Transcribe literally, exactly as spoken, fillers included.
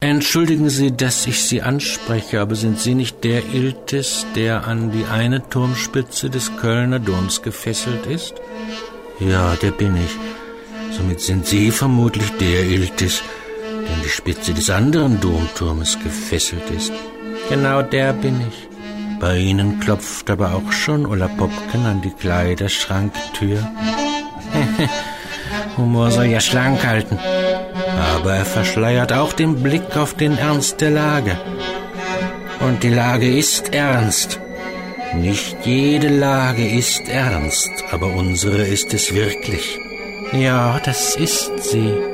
Entschuldigen Sie, dass ich Sie anspreche, aber sind Sie nicht der Iltis, der an die eine Turmspitze des Kölner Doms gefesselt ist? Ja, der bin ich. Somit sind Sie vermutlich der Iltis, der an die Spitze des anderen Domturmes gefesselt ist. Genau der bin ich. Bei Ihnen klopft aber auch schon Ulla Popken an die Kleiderschranktür. Humor soll ja schlank halten. Aber er verschleiert auch den Blick auf den Ernst der Lage. Und die Lage ist ernst. Nicht jede Lage ist ernst, aber unsere ist es wirklich. Ja, das ist sie.